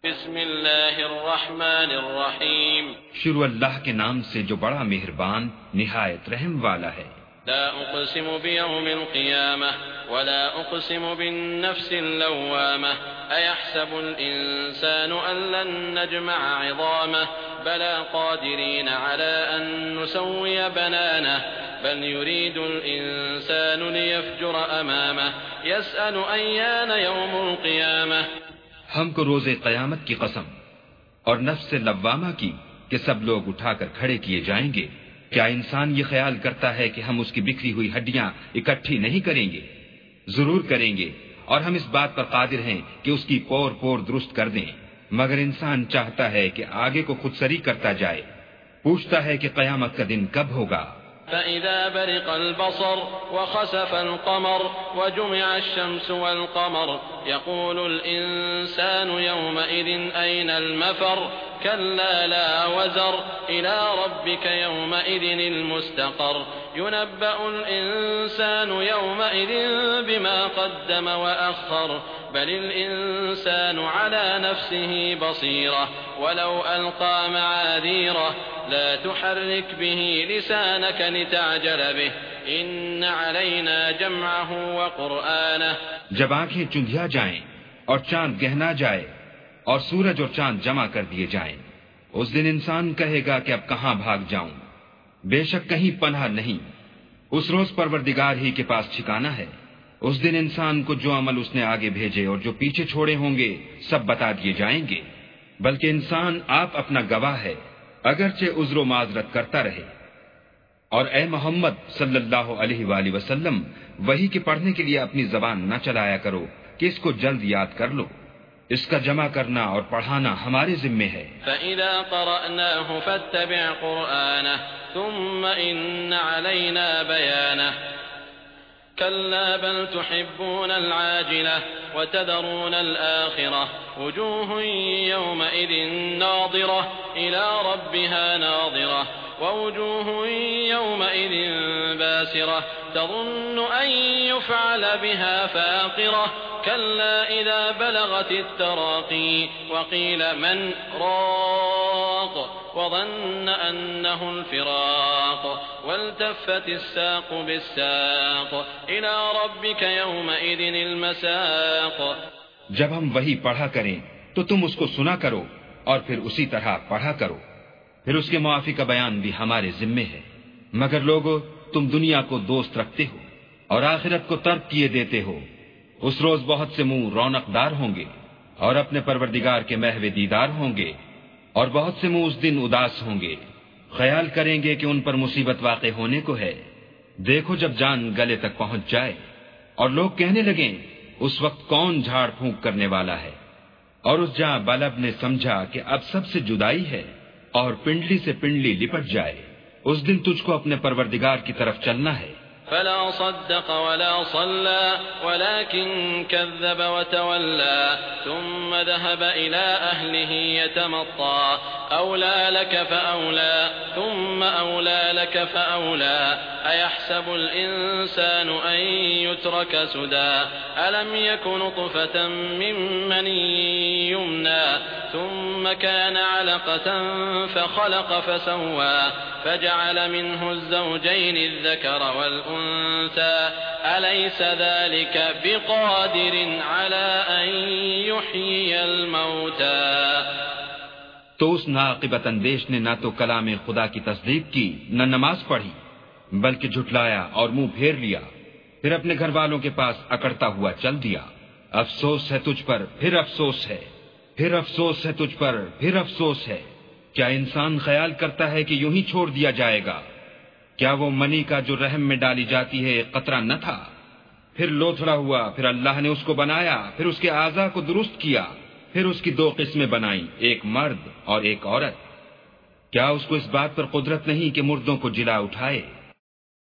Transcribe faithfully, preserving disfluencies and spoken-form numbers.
بسم اللہ الرحمن الرحیم، شروع اللہ کے نام سے جو بڑا مہربان نہایت رحم والا ہے۔ لا اقسم بیوم القیامہ ولا اقسم بالنفس اللوامہ ایحسب الانسان ان لن نجمع عظامہ بلا قادرین علی ان نسوی بنانہ بل يريد الانسان ليفجر امامہ يسأل ایان یوم القیامہ۔ ہم کو روز قیامت کی قسم اور نفس لوامہ کی کہ سب لوگ اٹھا کر کھڑے کیے جائیں گے، کیا انسان یہ خیال کرتا ہے کہ ہم اس کی بکھری ہوئی ہڈیاں اکٹھی نہیں کریں گے؟ ضرور کریں گے، اور ہم اس بات پر قادر ہیں کہ اس کی پور پور درست کر دیں، مگر انسان چاہتا ہے کہ آگے کو خود سری کرتا جائے، پوچھتا ہے کہ قیامت کا دن کب ہوگا۔ فإذا برق البصر وخسف القمر وجمع الشمس والقمر يقول الإنسان يومئذ أين المفر كلا لا وزر إلى ربك يومئذ المستقر ينبأ الإنسان يومئذ بما قدم وأخر بل الإنسان على نفسه بصيرة ولو ألقى معاذيره لا تحرك به لسانك لتعجل به إن علينا جمعه وقرآنه۔ جب آنکھیں چندھیا جائیں اور چاند گہنا جائے اور سورج اور چاند جمع کر دیے جائیں، اس دن انسان کہے گا کہ اب کہاں بھاگ جاؤں، بے شک کہیں پناہ نہیں، اس روز پروردگار ہی کے پاس ٹھکانہ ہے۔ اس دن انسان کو جو عمل اس نے آگے بھیجے اور جو پیچھے چھوڑے ہوں گے سب بتا دیے جائیں گے، بلکہ انسان آپ اپنا گواہ ہے، اگرچہ عذر و معذرت کرتا رہے۔ اور اے محمد صلی اللہ علیہ وآلہ وسلم، وحی کے پڑھنے کے لیے اپنی زبان نہ چلایا کرو کہ اس کو جلد یاد کر لو، اس کا جمع کرنا اور پڑھانا ہمارے ذمے ہے۔ فَإِذَا قَرَأْنَاهُ فَاتَّبِعْ قُرْآنَهُ ثُمَّ إِنَّ عَلَيْنَا بَيَانَهُ كَلَّا بَلْ تُحِبُّونَ الْعَاجِلَةَ وَتَذَرُونَ الْآخِرَةَ وُجُوهٌ يَوْمَئِذٍ نَاظِرَةٌ إِلَى رَبِّهَا نَاظِرَةٌ وَوُجُوهٌ يَوْمَئِذٍ بَاسِرَةٌ تَظُنُّ أَن يُفْعَلَ بِهَا فَاقِرَةٌ كَلَّا إِذَا بَلَغَتِ التَّرَاقِيَ وَقِيلَ مَنْ رَاقٍ وَظَنَّ أَنَّهُ الْفِرَاقُ وَالْتَفَّتِ السَّاقُ بِالسَّاقِ إِلَى رَبِّكَ يَوْمَئِذٍ الْمَسَاقُ۔ جب ہم وحی پڑھا کریں تو تم اس کو سنا کرو اور پھر اسی طرح پڑھا کرو، پھر اس کے معافی کا بیان بھی ہمارے ذمے ہے۔ مگر لوگو، تم دنیا کو دوست رکھتے ہو اور آخرت کو ترک کیے دیتے ہو، اس روز بہت سے منہ رونق دار ہوں گے اور اپنے پروردگار کے محو دیدار ہوں گے، اور بہت سے منہ اس دن اداس ہوں گے، خیال کریں گے کہ ان پر مصیبت واقع ہونے کو ہے۔ دیکھو جب جان گلے تک پہنچ جائے اور لوگ کہنے لگیں اس وقت کون جھاڑ پھونک کرنے والا ہے، اور اس جہاں بلب نے سمجھا کہ اب سب سے جدائی ہے اور پنڈلی سے پنڈلی لپٹ جائے، اس دن تجھ کو اپنے پروردگار کی طرف چلنا ہے۔ فلا صدق ولا صلى ولكن كذب وتولى ثم ذهب إلى أهله يتمطى أولى لك فأولى ثم أولى لك فأولى أيحسب الإنسان أن يترك سدى ألم يكن نطفة من مني يمنى ثم كان علقة فخلق فسوى فجعل منه الزوجين الذكر والأنثى أليس ذلك بقادر على أن يحيي الموتى۔ تو اس ناقبت اندیش نے نہ تو کلام خدا کی تصدیق کی نہ نماز پڑھی، بلکہ جھٹلایا اور منہ پھیر لیا، پھر اپنے گھر والوں کے پاس اکڑتا ہوا چل دیا۔ افسوس ہے تجھ پر، پھر افسوس ہے، پھر افسوس ہے تجھ پر، پھر افسوس ہے۔ کیا انسان خیال کرتا ہے کہ یوں ہی چھوڑ دیا جائے گا؟ کیا وہ منی کا جو رحم میں ڈالی جاتی ہے ایک قطرہ نہ تھا؟ پھر لوتھڑا ہوا، پھر اللہ نے اس کو بنایا، پھر اس کے اعضاء کو درست کیا، پھر اس کی دو قسمیں بنائیں، ایک مرد اور ایک عورت۔ کیا اس کو اس بات پر قدرت نہیں کہ مردوں کو جلا اٹھائے؟